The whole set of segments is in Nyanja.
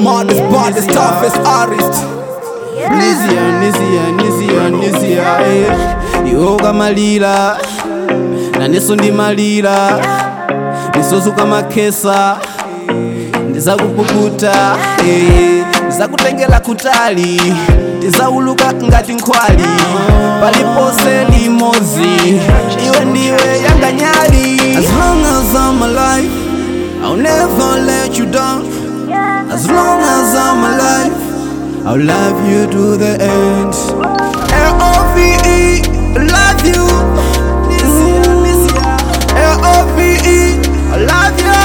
smartest, baddest, toughest artist. Nizia, Yoga malila na neso ndi malila nisozuka makesa ndizakupukuta ndizakutengela kutali ndizauluka ngati nkhwali palipose limozi iwe ndiwe yanga nyali. As long as I'm alive I'll never let you down. As long as I'm alive I'll love you to the end. L-O-V-E, love you. L-O-V-E, love you.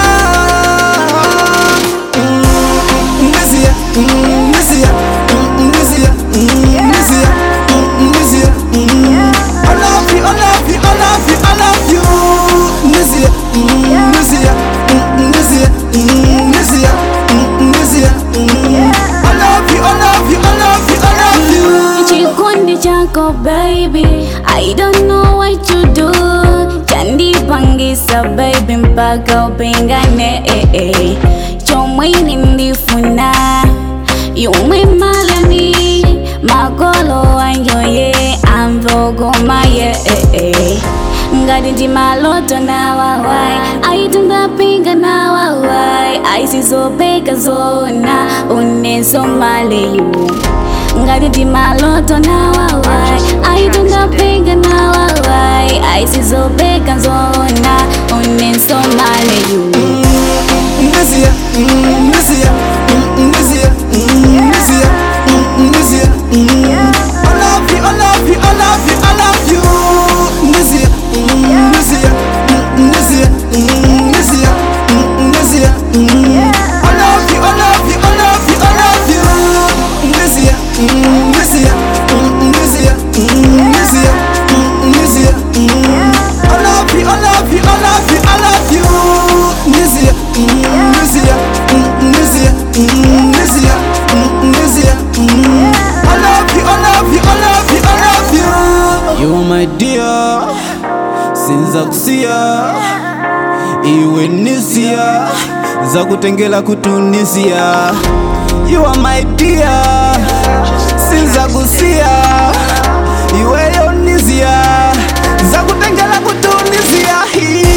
Nizia, Nizia, Nizia, Nizia, Nizia. I love you, I love you, I love you, I love you. Nizia, Nizia, Nizia, Nizia, Nizia. I love you, I love you, I love you, I love you. Chikundi chako baby, I don't know what you do. Chandi pangisa baby mpaka upingane chomwe nindifuna yumwe malami makolo wanyoye amvogomaye ngati ndi maloto na wawai aitundapinga na wawai aisizopeka zona unesomaleyu ngati ndi maloto na wawai aitundapinga na wawai aisizopeka zona unesomaleyu. Nizia, Nizia, Nizia, Nizia, Nizia. I love you, I love you, I love you, I love you. Nizia, Nizia, Nizia, Nizia, Nizia. I love you, I love you, I love you, I love you. Nizia, Nizia, Nizia, Nizia, Nizia. I love you, I love you, I love you, I love you. Nizia, Nizia, Nizia, Nizia, Nizia. I love you, I love you, I love you, I love you. You are my dear, sinza kusia iwe Nizia zakutengela kutunisia. You are my dear, sinza kusia iwe yo Nizia zakutengela kutunisia.